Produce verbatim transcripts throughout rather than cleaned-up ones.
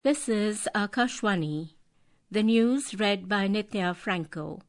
This is Akashwani. The news read by Nitya Franco.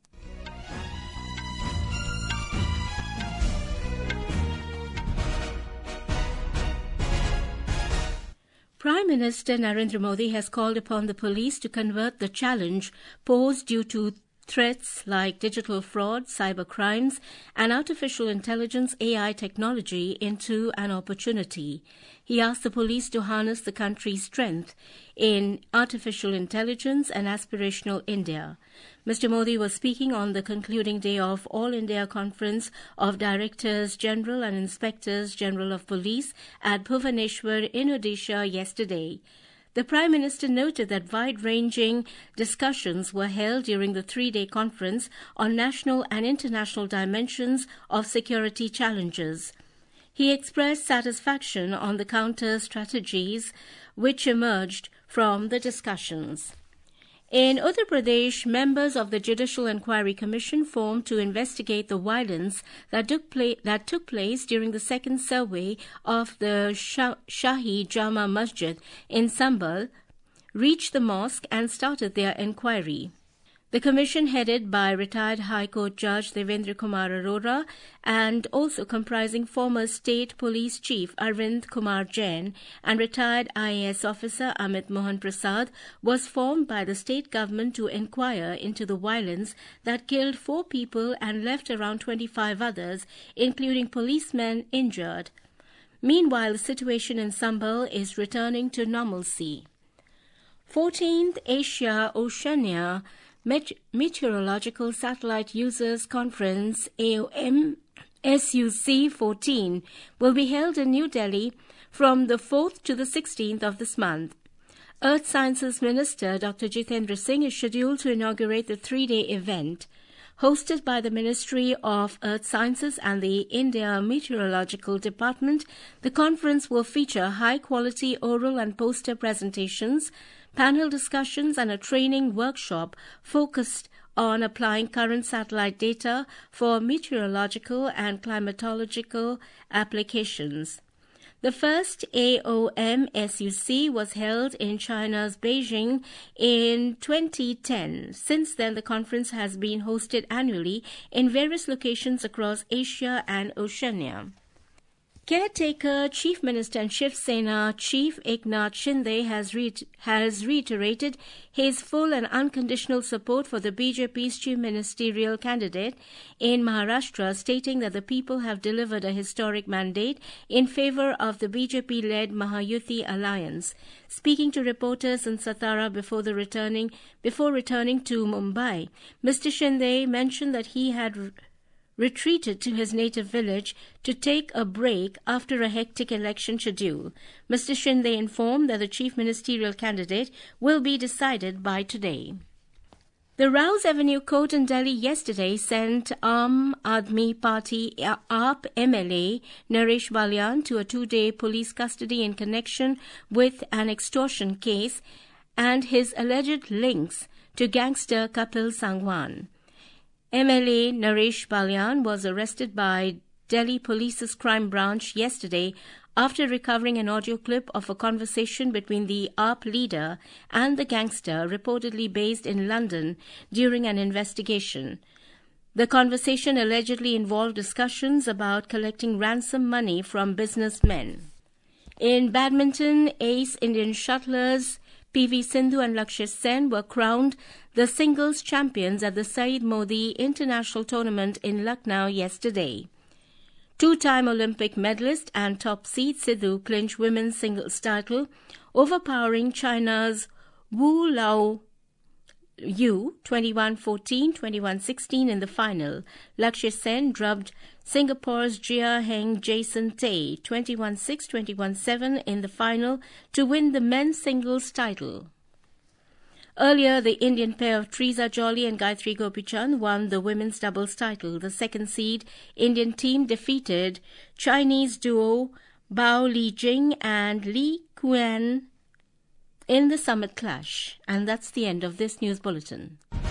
Prime Minister Narendra Modi has called upon the police to convert the challenge posed due to threats like digital fraud, cyber crimes, and artificial intelligence A I technology into an opportunity. He asked the police to harness the country's strength in artificial intelligence and aspirational India. Mister Modi was speaking on the concluding day of All India Conference of Directors General and Inspectors General of Police at Bhubaneswar in Odisha yesterday. The Prime Minister noted that wide-ranging discussions were held during the three-day conference on national and international dimensions of security challenges. He expressed satisfaction on the counter strategies which emerged from the discussions. In Uttar Pradesh, members of the Judicial Inquiry Commission formed to investigate the violence that took, pla- that took place during the second survey of the Shah- Shahi Jama Masjid in Sambal reached the mosque and started their inquiry. The commission, headed by retired High Court Judge Devendra Kumar Arora and also comprising former State Police Chief Arvind Kumar Jain and retired I A S officer Amit Mohan Prasad, was formed by the state government to inquire into the violence that killed four people and left around twenty-five others, including policemen, injured. Meanwhile, the situation in Sambal is returning to normalcy. fourteenth Asia Oceania Met- Meteorological Satellite Users Conference A O M S U C fourteen will be held in New Delhi from the fourth to the sixteenth of this month. Earth Sciences Minister Doctor Jitendra Singh is scheduled to inaugurate the three-day event. Hosted by the Ministry of Earth Sciences and the India Meteorological Department, the conference will feature high-quality oral and poster presentations, panel discussions, and a training workshop focused on applying current satellite data for meteorological and climatological applications. The first A O M S U C was held in China's Beijing in twenty ten. Since then, the conference has been hosted annually in various locations across Asia and Oceania. Caretaker Chief Minister and Shiv Sena Chief Eknath Shinde has, re- has reiterated his full and unconditional support for the B J P's chief ministerial candidate in Maharashtra, stating that the people have delivered a historic mandate in favor of the B J P-led Mahayuti alliance. Speaking to reporters in Satara before the returning before returning to Mumbai, Mister Shinde mentioned that he had Re- retreated to his native village to take a break after a hectic election schedule. Mister Shinde informed that the chief ministerial candidate will be decided by today. The Rouse Avenue Court in Delhi yesterday sent Aam Aadmi Party A A P M L A Naresh Balyan to a two-day police custody in connection with an extortion case and his alleged links to gangster Kapil Sangwan. M L A Naresh Balyan was arrested by Delhi Police's crime branch yesterday after recovering an audio clip of a conversation between the A P leader and the gangster reportedly based in London during an investigation. The conversation allegedly involved discussions about collecting ransom money from businessmen. In badminton, ace Indian shuttlers P V Sindhu and Lakshya Sen were crowned the singles champions at the Saeed Modi International Tournament in Lucknow yesterday. Two-time Olympic medalist and top seed Sidhu clinched women's singles title, overpowering China's Wu Lao Yu twenty-one fourteen, twenty-one sixteen in the final. Lakshya Sen drubbed Singapore's Jia Heng Jason Tay twenty-one six, twenty-one seven in the final to win the men's singles title. Earlier, the Indian pair of Trisa Jolly and Gayatri Gopichand won the women's doubles title. The second seed Indian team defeated Chinese duo Bao Lijing and Li Kuan in the summit clash. And that's the end of this news bulletin.